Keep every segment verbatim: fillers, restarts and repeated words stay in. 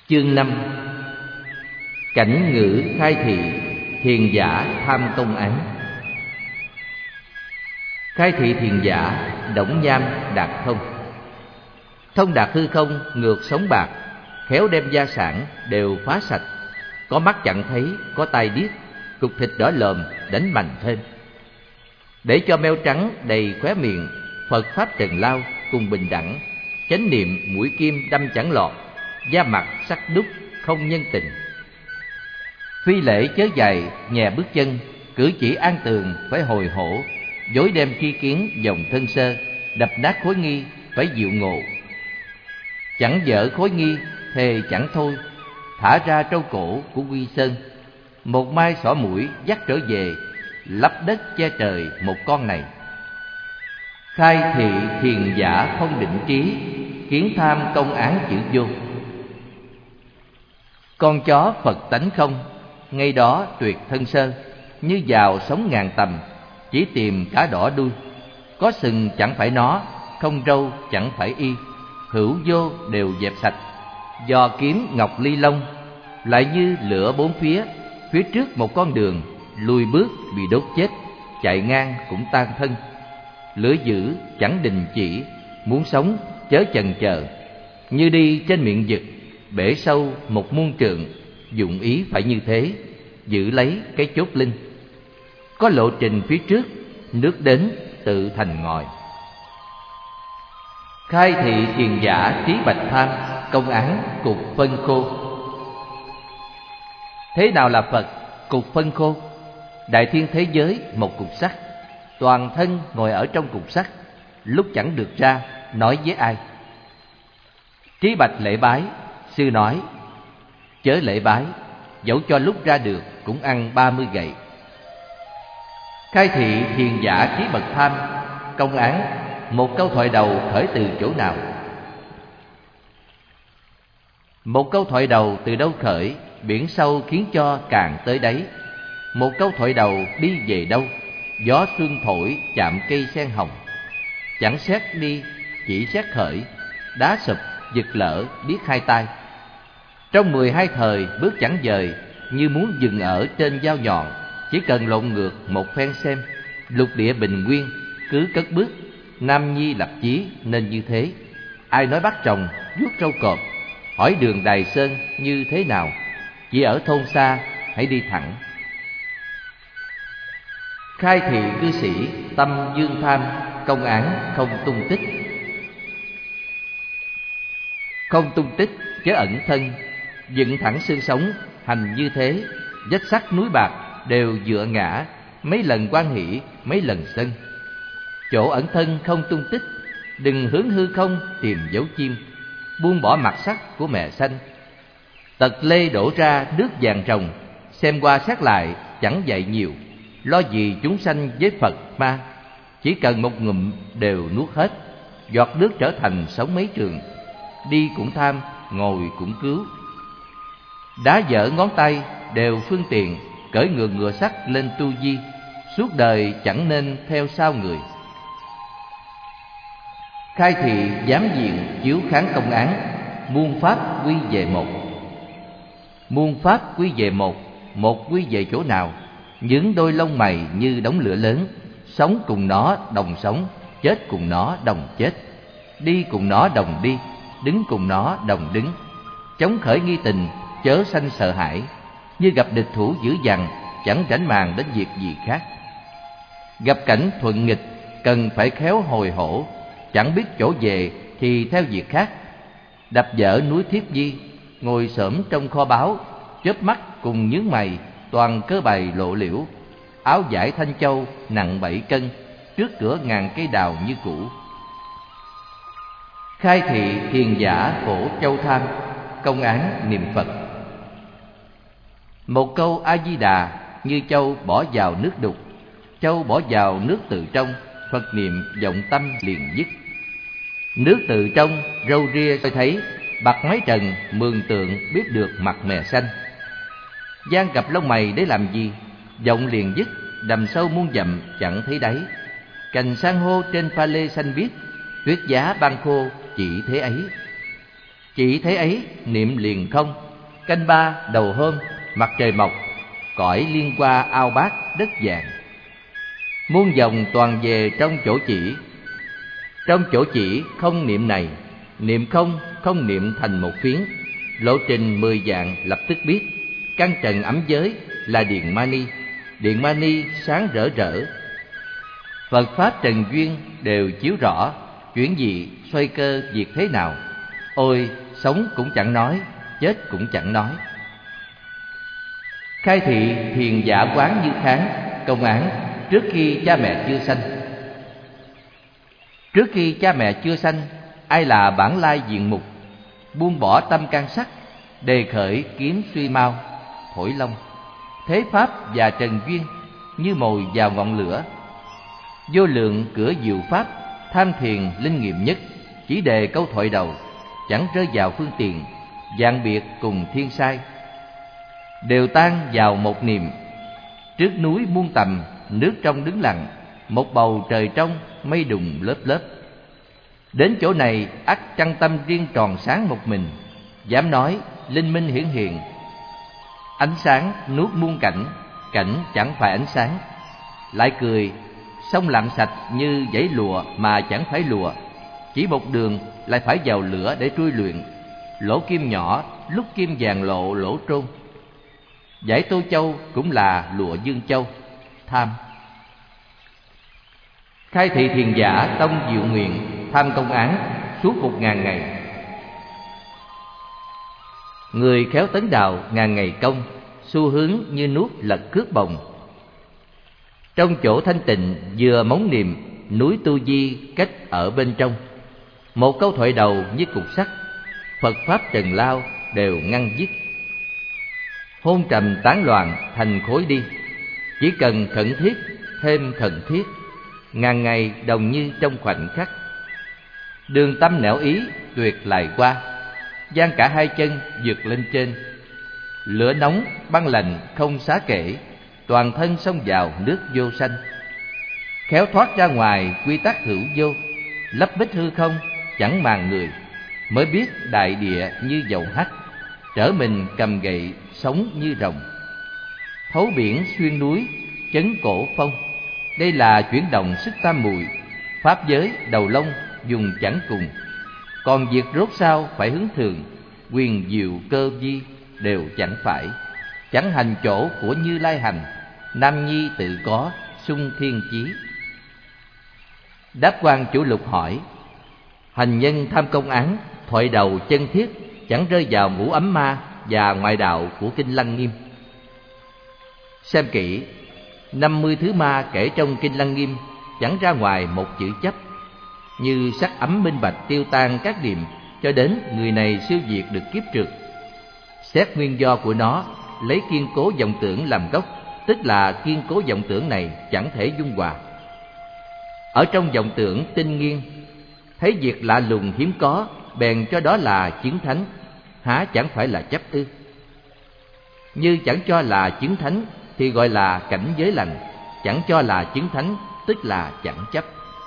Chương năm. Cảnh ngữ khai thị, thiền giả tham công án. Khai thị thiền giả, đổng nham đạt thông. Thông đạt hư không, ngược sống bạc, khéo đem gia sản đều phá sạch. Có mắt chẳng thấy, có tai điếc, cục thịt đỏ lòm đánh mạnh thêm. Để cho meo trắng đầy khóe miệng, Phật pháp trần lao cùng bình đẳng. Chánh niệm mũi kim đâm chẳng lọt, da mặt sắc đúc không nhân tình. Phi lễ chớ dài nhè bước chân, cử chỉ an tường phải hồi hổ. Dối đem tri kiến dòng thân sơ, đập nát khối nghi phải dịu ngộ. Chẳng dở khối nghi thề chẳng thôi, thả ra trâu cổ của Quy Sơn. Một mai xỏ mũi dắt trở về, lấp đất che trời một con này. Khai thị thiền giả không định trí, kiến tham công án chữ vô. Con chó Phật tánh không, ngay đó tuyệt thân sơ. Như vào sống ngàn tầm, chỉ tìm cá đỏ đuôi. Có sừng chẳng phải nó, không râu chẳng phải y. Hữu vô đều dẹp sạch, do kiếm ngọc ly long. Lại như lửa bốn phía, phía trước một con đường. Lùi bước bị đốt chết, chạy ngang cũng tan thân. Lửa dữ chẳng đình chỉ, muốn sống chớ chần chờ. Như đi trên miệng vực, bể sâu một muôn trượng. Dụng ý phải như thế, giữ lấy cái chốt linh. Có lộ trình phía trước, nước đến tự thành ngòi. Khai thị thiền giả trí bạch tham, công án cục phân khô. Thế nào là Phật? Cục phân khô. Đại thiên thế giới một cục sắt, toàn thân ngồi ở trong cục sắt, lúc chẳng được ra nói với ai. Trí bạch lễ bái, sư nói: chớ lễ bái, dẫu cho lúc ra được cũng ăn ba mươi gậy. Khai thị thiền giả trí bậc tham, công án một câu thoại đầu khởi từ chỗ nào? Một câu thoại đầu từ đâu khởi, biển sâu khiến cho càng tới đấy. Một câu thoại đầu đi về đâu, gió xuân thổi chạm cây sen hồng. Chẳng xét đi, chỉ xét khởi, đá sụp giật lỡ biết hai tay. Trong mười hai thời bước chẳng dời, như muốn dừng ở trên dao nhọn. Chỉ cần lộn ngược một phen xem, lục địa bình nguyên cứ cất bước. Nam nhi lập chí nên như thế. Ai nói bắt rồng vuốt râu cọp, hỏi đường Đài Sơn như thế nào? Chỉ ở thôn xa hãy đi thẳng. Khai thị cư sĩ tâm dương tham, công án không tung tích. Không tung tích chớ ẩn thân, dựng thẳng xương sống hành như thế. Vách sắt núi bạc đều dựa ngã, mấy lần quan hỷ mấy lần sân. Chỗ ẩn thân không tung tích, đừng hướng hư không tìm dấu chim. Buông bỏ mặt sắt của mẹ xanh, tật lê đổ ra nước vàng rồng. Xem qua xét lại chẳng dạy nhiều, lo gì chúng sanh với Phật ma. Chỉ cần một ngụm đều nuốt hết, giọt nước trở thành sống mấy trường. Đi cũng tham, ngồi cũng cứu. Đá dở ngón tay đều phương tiện, cởi ngựa ngựa sắt lên tu di. Suốt đời chẳng nên theo sau người. Khai thị giám diện chiếu kháng công án, muôn pháp quy về một. Muôn pháp quy về một, một quy về chỗ nào? Những đôi lông mày như đống lửa lớn. Sống cùng nó đồng sống, chết cùng nó đồng chết. Đi cùng nó đồng đi, đứng cùng nó đồng đứng. Chống khởi nghi tình, chớ sanh sợ hãi. Như gặp địch thủ dữ dằn, chẳng rảnh màng đến việc gì khác. Gặp cảnh thuận nghịch, cần phải khéo hồi hổ. Chẳng biết chỗ về thì theo việc khác. Đập dở núi Thiếp Di, ngồi xổm trong kho báu. Chớp mắt cùng nhướng mày, toàn cơ bày lộ liễu. Áo vải Thanh Châu nặng bảy cân, trước cửa ngàn cây đào như cũ. Khai thị thiền giả khổ châu tham, công án niệm Phật. Một câu A Di Đà như châu bỏ vào nước đục. Châu bỏ vào nước từ trong, Phật niệm vọng tâm liền dứt. Nước từ trong râu ria tôi thấy, bạc mái trần mường tượng biết được mặt mè xanh. Giang gặp lông mày để làm gì? Vọng liền dứt, đầm sâu muôn dặm chẳng thấy đáy. Cành san hô trên pha lê xanh biếc, tuyết giá ban khô chỉ thế ấy. Chỉ thế ấy niệm liền không. Canh ba đầu hôm, mặt trời mọc, cõi liên qua ao bát đất vàng. Muôn vòng toàn về trong chỗ chỉ. Trong chỗ chỉ không niệm này, niệm không không niệm thành một phiến. Lộ trình mười vạn lập tức biết. Căn trần ấm giới là điện mani. Điện mani sáng rỡ rỡ. Phật pháp trần duyên đều chiếu rõ. Chuyển gì xoay cơ việc thế nào. Ôi sống cũng chẳng nói, chết cũng chẳng nói. Khai thị thiền giả quán như kháng. Công án trước khi cha mẹ chưa sanh. Trước khi cha mẹ chưa sanh, ai là bản lai diện mục. Buông bỏ tâm can sắc, đề khởi kiếm suy mau, thổi long. Thế pháp và trần duyên như mồi vào ngọn lửa. Vô lượng cửa diệu pháp, tham thiền linh nghiệm nhất. Chỉ đề câu thoại đầu, chẳng rơi vào phương tiện. Dạng biệt cùng thiên sai, đều tan vào một niệm. Trước núi muôn tầm, nước trong đứng lặng. Một bầu trời trong, mây đùng lớp lớp. Đến chỗ này ắt chăng tâm riêng tròn sáng một mình. Dám nói linh minh hiển hiện. Ánh sáng nuốt muôn cảnh, cảnh chẳng phải ánh sáng. Lại cười sông lặng sạch như dãy lụa mà chẳng phải lụa. Chỉ một đường lại phải vào lửa để trui luyện. Lỗ kim nhỏ lúc kim vàng lộ lỗ trôn. Giải Tô Châu cũng là lụa Dương Châu. Tham. Khai thị thiền giả tông diệu nguyện. Tham công án suốt một ngàn ngày. Người khéo tấn đạo ngàn ngày công. Xu hướng như nuốt lật cước bồng. Trong chỗ thanh tịnh vừa móng niệm. Núi Tu Di cách ở bên trong. Một câu thoại đầu như cục sắt. Phật pháp trần lao đều ngăn dứt. Hôn trầm tán loạn thành khối đi. Chỉ cần khẩn thiết thêm khẩn thiết. Ngàn ngày đồng như trong khoảnh khắc. Đường tâm nẻo ý tuyệt lại qua. Giang cả hai chân vượt lên trên. Lửa nóng băng lạnh không xá kể. Toàn thân xông vào nước vô sanh. Khéo thoát ra ngoài quy tắc hữu vô. Lấp bích hư không chẳng màng người. Mới biết đại địa như dầu hắt. Trở mình cầm gậy sống như rồng. Thấu biển xuyên núi chấn cổ phong. Đây là chuyển động sức tam muội. Pháp giới đầu lông dùng chẳng cùng. Còn việc rốt sao phải hướng thường. Quyền diệu cơ vi đều chẳng phải. Chẳng hành chỗ của Như Lai hành. Nam nhi tự có sung thiên chí. Đáp quan chủ lục hỏi. Hành nhân tham công án, thoại đầu chân thiết, chẳng rơi vào ngũ ấm ma và ngoại đạo của Kinh Lăng Nghiêm. Xem kỹ, năm mươi thứ ma kể trong Kinh Lăng Nghiêm chẳng ra ngoài một chữ chấp. Như sắc ấm minh bạch tiêu tan các điềm, cho đến người này siêu diệt được kiếp trượt. Xét nguyên do của nó, lấy kiên cố vọng tưởng làm gốc, tức là kiên cố vọng tưởng này chẳng thể dung hòa. Ở trong vọng tưởng tinh nghiêng, thấy việc lạ lùng hiếm có, bèn cho đó là chứng thánh, há chẳng phải là chấp ư? Như chẳng cho là chứng thánh thì gọi là cảnh giới lành, chẳng cho là chứng thánh tức là chẳng chấp.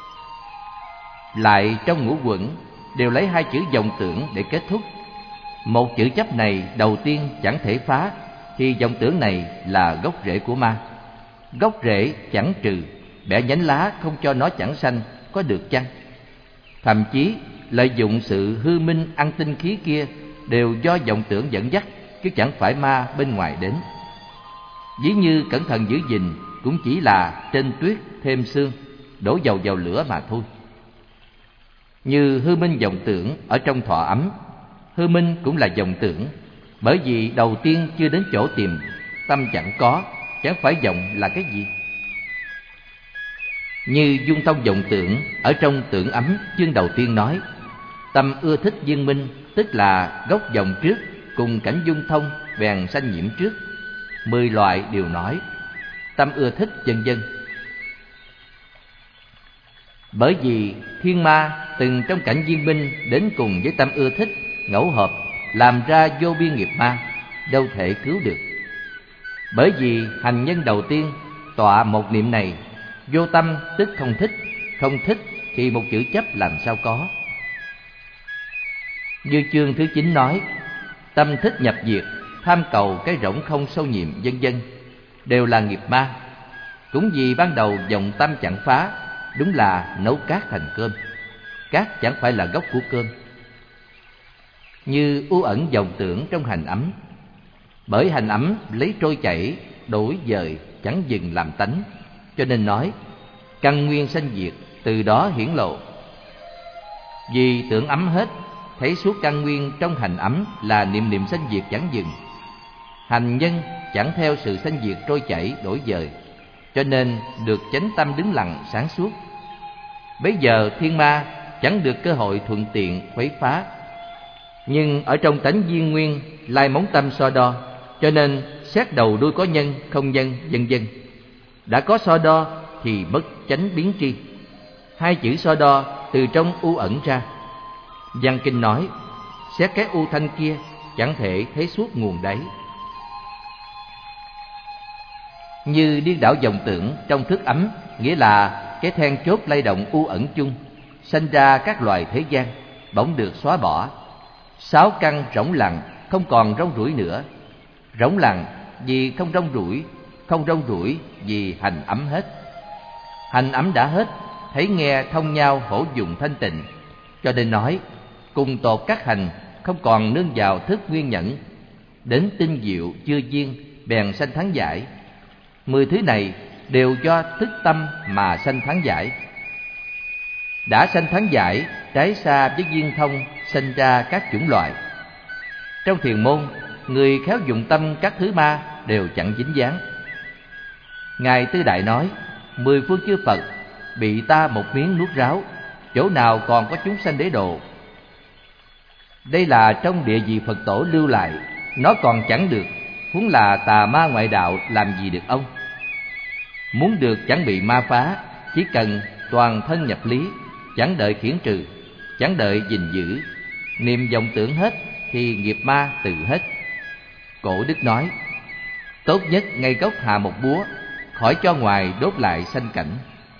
Lại trong ngũ quẩn đều lấy hai chữ vọng tưởng để kết thúc. Một chữ chấp này đầu tiên chẳng thể phá, thì vọng tưởng này là gốc rễ của ma. Gốc rễ chẳng trừ, bẻ nhánh lá không cho nó chẳng sanh, có được chăng? Thậm chí lợi dụng sự hư minh ăn tinh khí kia đều do vọng tưởng dẫn dắt, chứ chẳng phải ma bên ngoài đến. Ví như cẩn thận giữ gìn cũng chỉ là trên tuyết thêm sương, đổ dầu vào lửa mà thôi. Như hư minh vọng tưởng ở trong thọ ấm, hư minh cũng là vọng tưởng, bởi vì đầu tiên chưa đến chỗ tìm, tâm chẳng có, chẳng phải vọng là cái gì? Như dung thông vọng tưởng ở trong tưởng ấm chương đầu tiên nói, tâm ưa thích viên minh, tức là gốc vọng trước, cùng cảnh dung thông bèn sanh nhiễm trước. Mười loại đều nói, tâm ưa thích vân vân. Bởi vì thiên ma từng trong cảnh viên minh đến cùng với tâm ưa thích, ngẫu hợp làm ra vô biên nghiệp ma, đâu thể cứu được. Bởi vì hành nhân đầu tiên tọa một niệm này, vô tâm tức không thích, không thích thì một chữ chấp làm sao có. Như chương thứ chín nói, tâm thích nhập diệt, tham cầu cái rỗng không sâu nhiệm, vân vân, đều là nghiệp ma. Cũng vì ban đầu vọng tâm chẳng phá, đúng là nấu cát thành cơm. Cát chẳng phải là gốc của cơm. Như u ẩn vọng tưởng trong hành ấm, bởi hành ấm lấy trôi chảy, đổi dời, chẳng dừng làm tánh, cho nên nói căn nguyên sanh diệt, từ đó hiển lộ. Vì tưởng ấm hết, thấy suốt căn nguyên trong hành ấm là niệm niệm sanh diệt chẳng dừng. Hành nhân chẳng theo sự sanh diệt trôi chảy đổi dời, cho nên được chánh tâm đứng lặng sáng suốt. Bấy giờ thiên ma chẳng được cơ hội thuận tiện khuấy phá. Nhưng ở trong tánh viên nguyên lai móng tâm so đo, cho nên xét đầu đuôi có nhân không nhân, vân vân. Đã có so đo thì mất chánh biến tri. Hai chữ so đo từ trong u ẩn ra. Văn kinh nói, xét cái u thanh kia chẳng thể thấy suốt nguồn đáy. Như điên đảo vọng tưởng trong thức ấm, nghĩa là cái then chốt lay động u ẩn chung, sanh ra các loài thế gian, bỗng được xóa bỏ. Sáu căn rỗng lặng, không còn rong ruổi nữa. Rỗng lặng vì không rong ruổi, không rong ruổi vì hành ấm hết. Hành ấm đã hết, thấy nghe thông nhau hổ dùng thanh tịnh, cho nên nói cùng tột các hành, không còn nương vào thức nguyên nhẫn. Đến tinh diệu chưa duyên, bèn sanh thắng giải. Mười thứ này đều do thức tâm mà sanh thắng giải. Đã sanh thắng giải, trái xa với duyên thông, sanh ra các chủng loại. Trong thiền môn, người khéo dụng tâm các thứ ma đều chẳng dính dáng. Ngài Tư Đại nói, mười phương chư Phật bị ta một miếng nuốt ráo, chỗ nào còn có chúng sanh để độ. Đây là trong địa vị Phật tổ lưu lại, nó còn chẳng được, huống là tà ma ngoại đạo làm gì được ông. Muốn được chẳng bị ma phá, chỉ cần toàn thân nhập lý, chẳng đợi khiển trừ, chẳng đợi gìn giữ, niệm vọng tưởng hết thì nghiệp ma tự hết. Cổ đức nói, tốt nhất ngay gốc hạ một búa, khỏi cho ngoài đốt lại sanh cảnh.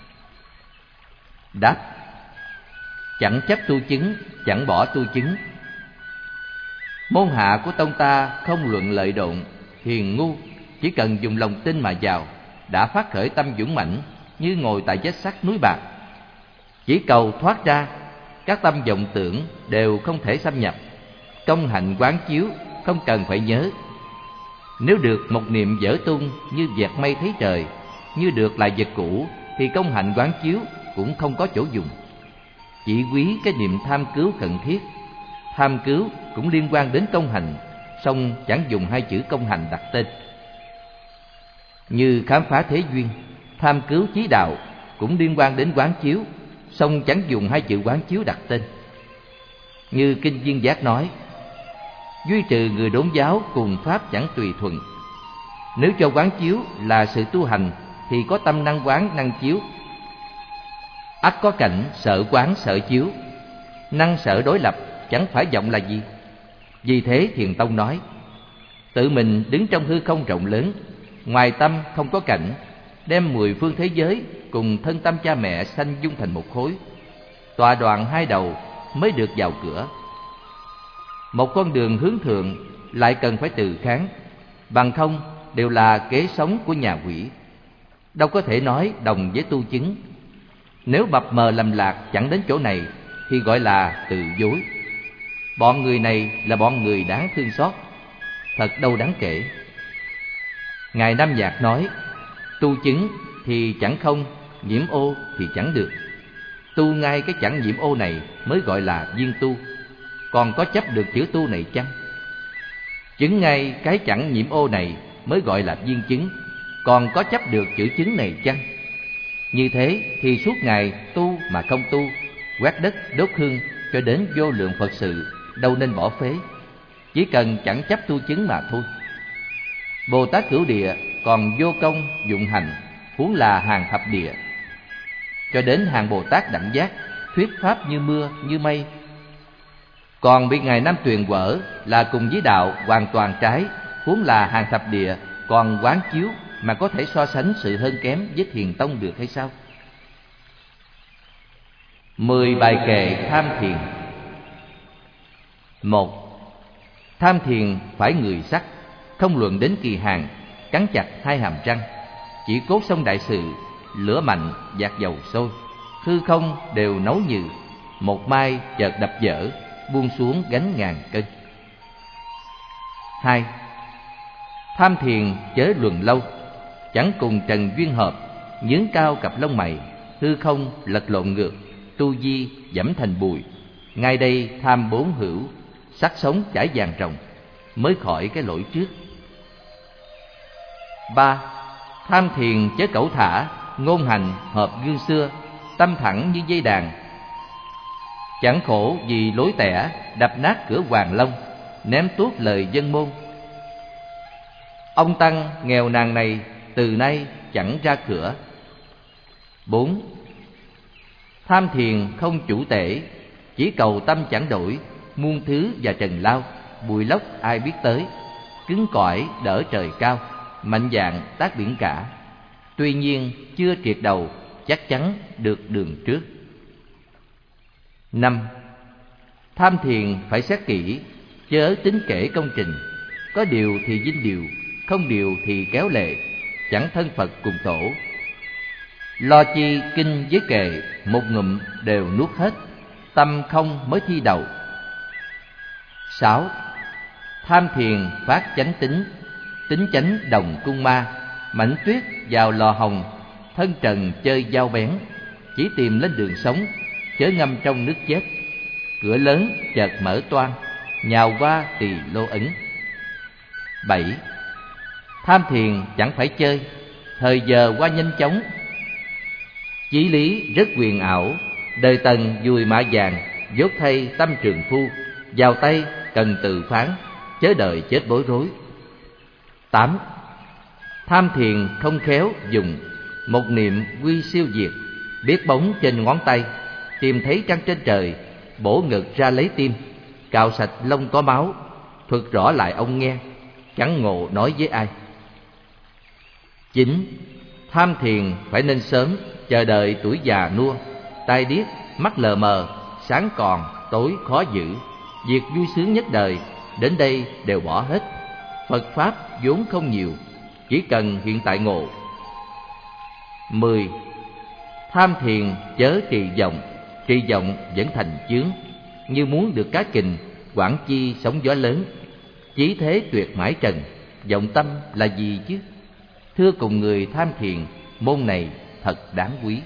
Đáp, chẳng chấp tu chứng, chẳng bỏ tu chứng. Môn hạ của tông ta không luận lợi độn, hiền ngu, chỉ cần dùng lòng tin mà vào, đã phát khởi tâm dũng mãnh như ngồi tại vách sắt núi bạc. Chỉ cầu thoát ra, các tâm vọng tưởng đều không thể xâm nhập. Công hạnh quán chiếu không cần phải nhớ. Nếu được một niệm dở tung như vẹt mây thấy trời, như được lại vật cũ, thì công hạnh quán chiếu cũng không có chỗ dùng. Chỉ quý cái niệm tham cứu cần thiết. Tham cứu cũng liên quan đến công hành, song chẳng dùng hai chữ công hành đặt tên. Như khám phá thế duyên, tham cứu chí đạo cũng liên quan đến quán chiếu, song chẳng dùng hai chữ quán chiếu đặt tên. Như Kinh Viên Giác nói, duy trừ người đốn giáo cùng pháp chẳng tùy thuận. Nếu cho quán chiếu là sự tu hành, thì có tâm năng quán năng chiếu. Ắt có cảnh sợ quán sợ chiếu, năng sợ đối lập chẳng phải vọng là gì. Vì thế Thiền Tông nói, tự mình đứng trong hư không rộng lớn, ngoài tâm không có cảnh, đem mười phương thế giới cùng thân tâm cha mẹ sanh dung thành một khối, tọa đoạn hai đầu mới được vào cửa. Một con đường hướng thượng lại cần phải từ kháng, bằng không đều là kế sống của nhà quỷ, đâu có thể nói đồng với tu chứng. Nếu mập mờ lầm lạc chẳng đến chỗ này thì gọi là từ dối. Bọn người này là bọn người đáng thương xót, thật đâu đáng kể. Ngài Nam Nhạc nói, tu chứng thì chẳng không, nhiễm ô thì chẳng được. Tu ngay cái chẳng nhiễm ô này mới gọi là viên tu. Còn có chấp được chữ tu này chăng? Chứng ngay cái chẳng nhiễm ô này mới gọi là viên chứng. Còn có chấp được chữ chứng này chăng? Như thế thì suốt ngày tu mà không tu, quét đất đốt hương cho đến vô lượng Phật sự, đâu nên bỏ phế. Chỉ cần chẳng chấp tu chứng mà thôi. Bồ Tát Cửu Địa còn vô công dụng hành, huống là hàng thập địa. Cho đến hàng Bồ Tát Đẳng Giác, thuyết pháp như mưa như mây. Còn bị Ngài Nam Tuyền quở là cùng với đạo hoàn toàn trái, huống là hàng thập địa còn quán chiếu, mà có thể so sánh sự hơn kém với Thiền Tông được hay sao? Mười bài kệ tham thiền. Một, tham thiền phải người sắc, không luận đến kỳ hạn, cắn chặt hai hàm răng, chỉ cốt xong đại sự, lửa mạnh dạt dầu sôi, hư không đều nấu nhừ, một mai chợt đập vỡ, buông xuống gánh ngàn cân. Hai, tham thiền chớ luận lâu, chẳng cùng trần duyên hợp, nhướng cao cặp lông mày, hư không lật lộn ngược, tu di dẫm thành bụi. Ngay đây tham bốn hữu, sắc sống trải vàng rồng, mới khỏi cái lỗi trước. Ba, tham thiền chớ cẩu thả, ngôn hành hợp gương xưa, tâm thẳng như dây đàn. Chẳng khổ vì lối tẻ, đập nát cửa Hoàng Long, ném tuốt lời dân môn. Ông tăng nghèo nàn này, từ nay chẳng ra cửa. Bốn, tham thiền không chủ tể, chỉ cầu tâm chẳng đổi, muôn thứ và trần lao, bụi lốc ai biết tới. Cứng cỏi đỡ trời cao, mạnh dạn tác biển cả. Tuy nhiên chưa triệt đầu, chắc chắn được đường trước. Năm, tham thiền phải xét kỹ, chớ tính kể công trình. Có điều thì vinh điều, không điều thì kéo lệ, chẳng thân Phật cùng tổ. Lo chi kinh với kệ, một ngụm đều nuốt hết, tâm không mới thi đầu. Sáu, tham thiền phát chánh tính, tính chánh đồng cung ma, mảnh tuyết vào lò hồng, thân trần chơi dao bén, chỉ tìm lên đường sống, chớ ngâm trong nước chết. Cửa lớn chợt mở toang, nhào qua tỳ lô ấn. Bảy, tham thiền chẳng phải chơi, thời giờ qua nhanh chóng. Chí lý rất huyền ảo, đời Tần dùi mã vàng, dốt thay tâm trường phu, vào tay cần tự phán, chớ đợi chết bối rối. Tám, tham thiền không khéo dùng, một niệm quy siêu diệt, biết bóng trên ngón tay, tìm thấy trăng trên trời, bổ ngực ra lấy tim, cạo sạch lông có máu, thuật rõ lại ông nghe, chẳng ngộ nói với ai. Chín, tham thiền phải nên sớm, chờ đợi tuổi già nua, tai điếc, mắt lờ mờ, sáng còn, tối khó giữ. Việc vui sướng nhất đời, đến đây đều bỏ hết. Phật Pháp vốn không nhiều, chỉ cần hiện tại ngộ. Mười, tham thiền chớ trì vọng, trì vọng vẫn thành chướng. Như muốn được cá kình, quảng chi sóng gió lớn. Chí thế tuyệt mãi trần, vọng tâm là gì chứ? Thưa cùng người tham thiền, môn này thật đáng quý.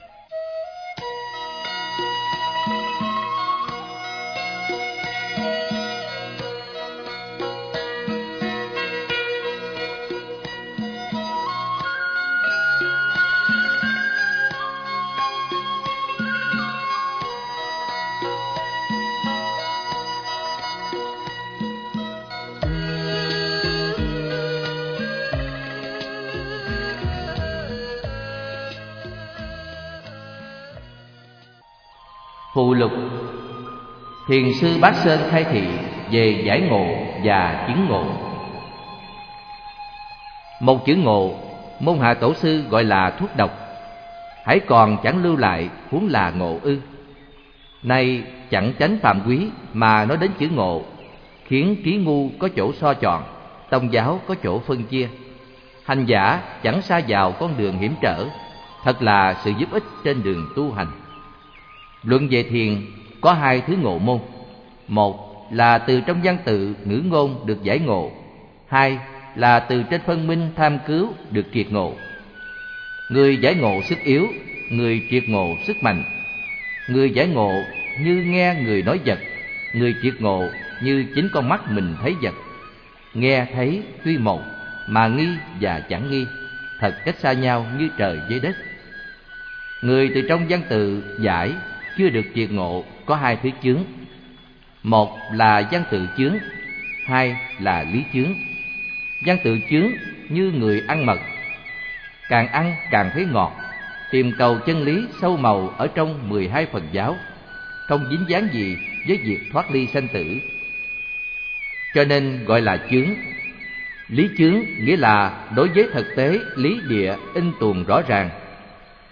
Phụ lục. Thiền sư Bát Sơn khai thị về giải ngộ và chứng ngộ. Một chữ ngộ, môn hạ tổ sư gọi là thuốc độc, hãy còn chẳng lưu lại, huống là ngộ ư? Nay chẳng tránh phạm quý mà nói đến chữ ngộ, khiến trí ngu có chỗ so chọn, tông giáo có chỗ phân chia. Hành giả chẳng sa vào con đường hiểm trở, thật là sự giúp ích trên đường tu hành. Luận về thiền có hai thứ ngộ môn. Một là từ trong văn tự ngữ ngôn được giải ngộ. Hai là từ trên phân minh tham cứu được triệt ngộ. Người giải ngộ sức yếu, người triệt ngộ sức mạnh. Người giải ngộ như nghe người nói vật, người triệt ngộ như chính con mắt mình thấy vật. Nghe thấy tuy một, mà nghi và chẳng nghi, thật cách xa nhau như trời với đất. Người từ trong văn tự giải chưa được triệt ngộ có hai thứ chướng. Một là văn tự chướng, hai là lý chướng. Văn tự chướng như người ăn mật, càng ăn càng thấy ngọt, tìm cầu chân lý sâu màu ở trong mười hai phần giáo, không dính dáng gì với việc thoát ly sanh tử, cho nên gọi là chướng. Lý chướng nghĩa là đối với thực tế lý địa in tuồng rõ ràng,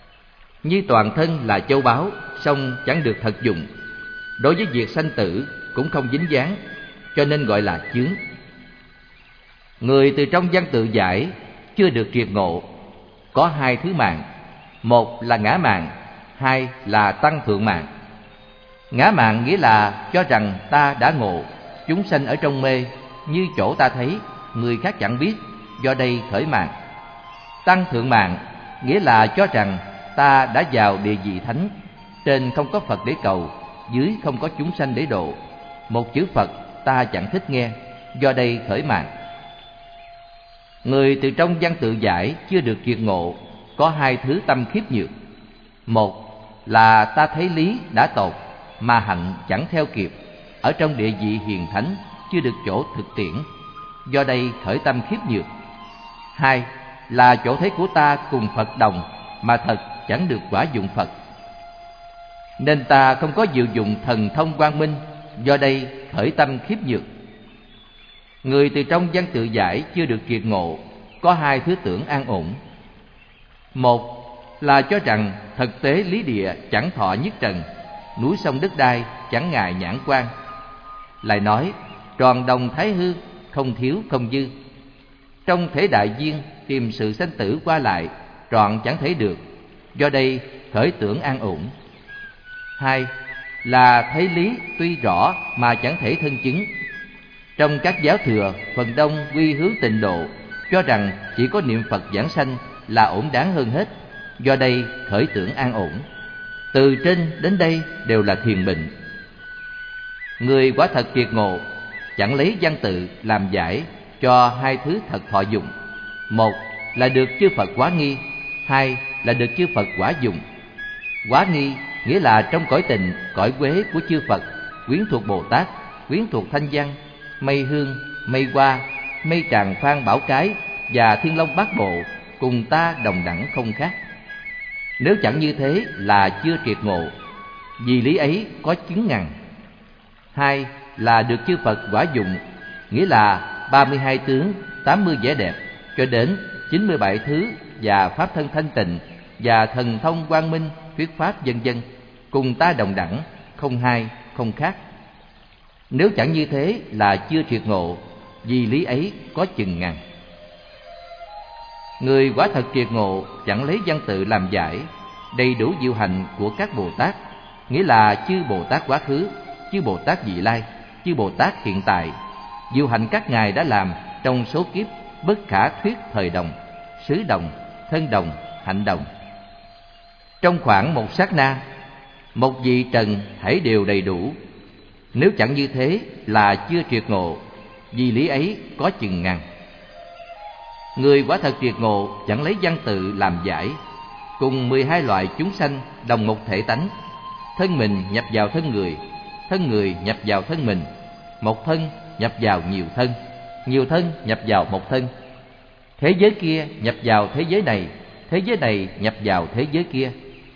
như toàn thân là châu báu, song chẳng được thật dụng. Đối với việc sanh tử cũng không dính dáng, cho nên gọi là chướng. Người từ trong văn tự giải chưa được triệt ngộ có hai thứ mạng, một là ngã mạn, hai là tăng thượng mạng. Ngã mạn nghĩa là cho rằng ta đã ngộ, chúng sanh ở trong mê, như chỗ ta thấy, người khác chẳng biết, do đây khởi mạng. Tăng thượng mạng nghĩa là cho rằng ta đã vào địa vị thánh, trên không có Phật để cầu, dưới không có chúng sanh để độ, một chữ Phật ta chẳng thích nghe, do đây khởi mạng. Người từ trong văn tự giải chưa được triệt ngộ có hai thứ tâm khiếp nhược. Một là ta thấy lý đã tột, mà hạnh chẳng theo kịp, ở trong địa vị hiền thánh chưa được chỗ thực tiễn, do đây khởi tâm khiếp nhược. Hai là chỗ thấy của ta cùng Phật đồng, mà thật chẳng được quả dụng Phật, nên ta không có diệu dụng thần thông quang minh, do đây khởi tâm khiếp nhược. Người từ trong văn tự giải chưa được triệt ngộ có hai thứ tưởng an ổn. Một là cho rằng thực tế lý địa chẳng thọ nhất trần, núi sông đất đai chẳng ngại nhãn quan. Lại nói tròn đồng thái hư, không thiếu không dư. Trong thể đại duyên tìm sự sanh tử qua lại, trọn chẳng thể được, do đây khởi tưởng an ổn. Hai là thấy lý tuy rõ mà chẳng thể thân chứng. Trong các giáo thừa, phần đông quy hướng tịnh độ, cho rằng chỉ có niệm Phật giảng sanh là ổn đáng hơn hết, do đây khởi tưởng an ổn. Từ trên đến đây đều là thiền bệnh. Người quả thật triệt ngộ chẳng lấy văn tự làm giải cho hai thứ thật thọ dụng. Một là được chư Phật quá nghi, hai là được chư Phật quả dụng. Quá nghi nghĩa là trong cõi tình, cõi quế của chư Phật, quyến thuộc Bồ Tát, quyến thuộc Thanh Văn, Mây Hương, Mây Hoa, Mây Tràng Phan Bảo Cái và Thiên Long Bát Bộ cùng ta đồng đẳng không khác. Nếu chẳng như thế là chưa triệt ngộ, vì lý ấy có chứng ngàn. Hai là được chư Phật quả dụng, nghĩa là ba mươi hai tướng, tám mươi vẻ đẹp, cho đến chín mươi bảy thứ và pháp thân thanh tịnh và thần thông quang minh, thuyết pháp vân vân, cùng ta đồng đẳng, không hai, không khác. Nếu chẳng như thế là chưa triệt ngộ, vì lý ấy có chừng ngàn. Người quả thật triệt ngộ chẳng lấy văn tự làm giải, đầy đủ diệu hạnh của các Bồ Tát, nghĩa là chư Bồ Tát quá khứ, chư Bồ Tát vị lai, chư Bồ Tát hiện tại. Diệu hạnh các ngài đã làm trong số kiếp bất khả thuyết thời đồng, xứ đồng, thân đồng, hạnh đồng. Trong khoảng một sát na, một vị trần thảy đều đầy đủ. Nếu chẳng như thế là chưa triệt ngộ, vì lý ấy có chừng ngàn. Người quả thật triệt ngộ chẳng lấy văn tự làm giải, cùng mười hai loại chúng sanh đồng một thể tánh. Thân mình nhập vào thân người, thân người nhập vào thân mình, một thân nhập vào nhiều thân, nhiều thân nhập vào một thân. Thế giới kia nhập vào thế giới này, thế giới này nhập vào thế giới kia.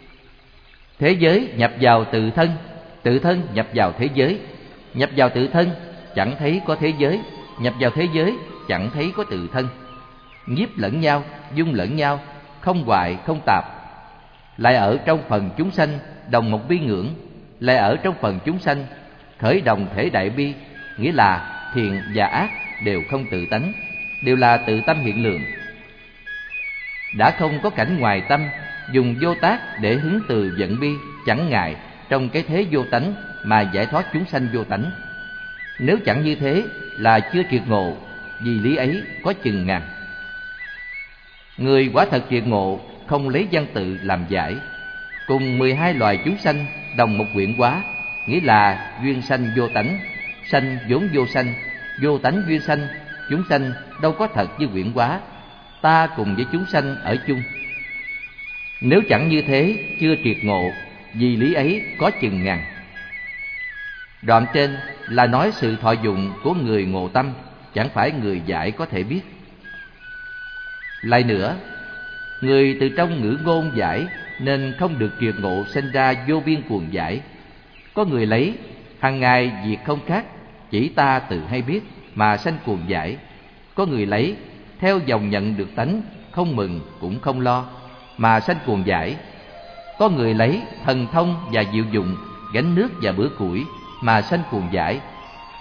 Thế giới nhập vào tự thân, tự thân nhập vào thế giới. Nhập vào tự thân chẳng thấy có thế giới, nhập vào thế giới chẳng thấy có tự thân. Nhiếp lẫn nhau, dung lẫn nhau, không hoại không tạp. Lại ở trong phần chúng sanh đồng một bi ngưỡng, lại ở trong phần chúng sanh khởi đồng thể đại bi, nghĩa là thiện và ác đều không tự tánh, đều là tự tâm hiện lượng. Đã không có cảnh ngoài tâm, dùng vô tác để hứng từ giận bi, chẳng ngại trong cái thế vô tánh mà giải thoát chúng sanh vô tánh. Nếu chẳng như thế là chưa triệt ngộ, vì lý ấy có chừng ngàn. Người quả thật triệt ngộ không lấy văn tự làm giải, cùng mười hai loài chúng sanh đồng một quyển hóa, nghĩa là duyên sanh vô tánh, sanh vốn vô sanh, vô tánh duyên sanh. Chúng sanh đâu có thật như quyển hóa, ta cùng với chúng sanh ở chung. Nếu chẳng như thế chưa triệt ngộ, vì lý ấy có chừng ngàn. Đoạn trên là nói sự thọ dụng của người ngộ tâm, chẳng phải người giải có thể biết. Lại nữa, người từ trong ngữ ngôn giải nên không được triệt ngộ, sinh ra vô biên cuồng giải. Có người lấy hằng ngày việc không khác, chỉ ta tự hay biết mà sanh cuồng giải. Có người lấy theo dòng nhận được tánh, không mừng cũng không lo mà sanh cuồng giải. Có người lấy thần thông và diệu dụng, gánh nước và bữa củi mà sanh cuồng giải,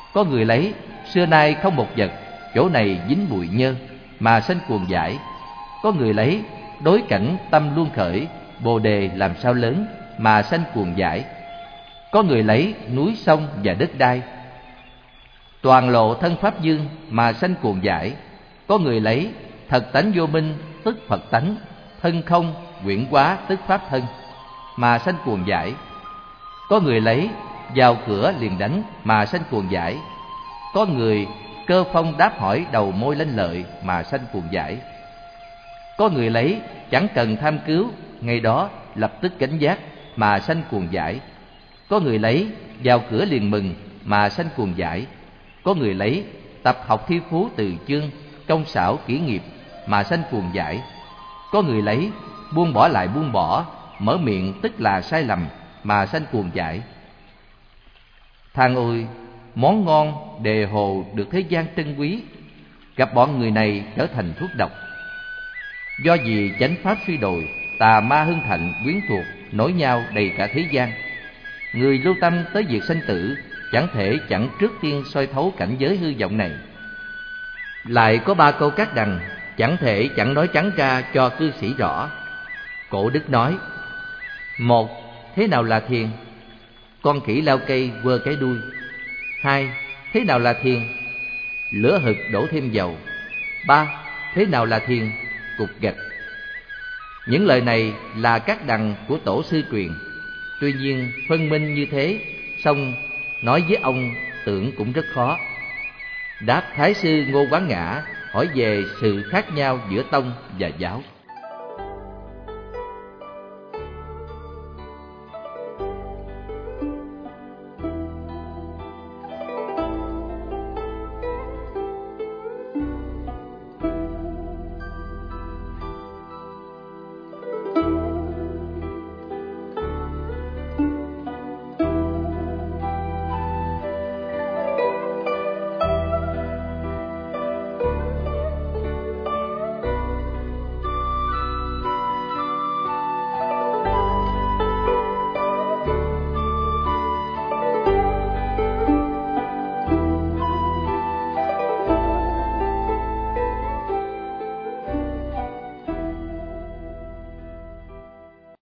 Có người lấy xưa nay không một vật, chỗ này dính bụi nhơ, mà sanh cuồng dại. Có người lấy đối cảnh tâm luôn khởi, bồ đề làm sao lớn, mà sanh cuồng dại. Có người lấy núi sông và đất đai, toàn lộ thân pháp dương, mà sanh cuồng dại. Có người lấy thật tánh vô minh, tức Phật tánh, thân không quyển hóa, tức pháp thân, mà sanh cuồng dại. Có người lấy vào cửa liền đánh, mà sanh cuồng dại. Có người cơ phong đáp hỏi đầu môi lên lợi, mà sanh cuồng dại. Có người lấy chẳng cần tham cứu, ngay đó lập tức cảnh giác, mà sanh cuồng dại. Có người lấy vào cửa liền mừng, mà sanh cuồng dại. Có người lấy tập học thi phú từ chương, công xảo kỹ nghiệp, mà sanh cuồng dại. Có người lấy buông bỏ lại buông bỏ, mở miệng tức là sai lầm, mà sanh cuồng dại. Than ôi, món ngon đề hồ được thế gian trân quý, gặp bọn người này trở thành thuốc độc. Do vì chánh pháp suy đồi, tà ma hưng thạnh, quyến thuộc nối nhau đầy cả thế gian. Người lưu tâm tới việc sanh tử, chẳng thể chẳng trước tiên soi thấu cảnh giới hư vọng này. Lại có ba câu cát đằng, chẳng thể chẳng nói trắng ra cho cư sĩ rõ. Cổ đức nói: một, thế nào là thiền? Con khỉ lao cây quơ cái đuôi. Hai, thế nào là thiền? Lửa hực đổ thêm dầu. Ba, thế nào là thiền? Cục gạch. Những lời này là các đằng của tổ sư truyền. Tuy nhiên phân minh như thế, song nói với ông tưởng cũng rất khó. Đáp Thái sư Ngô Quán Ngã hỏi về sự khác nhau giữa tông và giáo.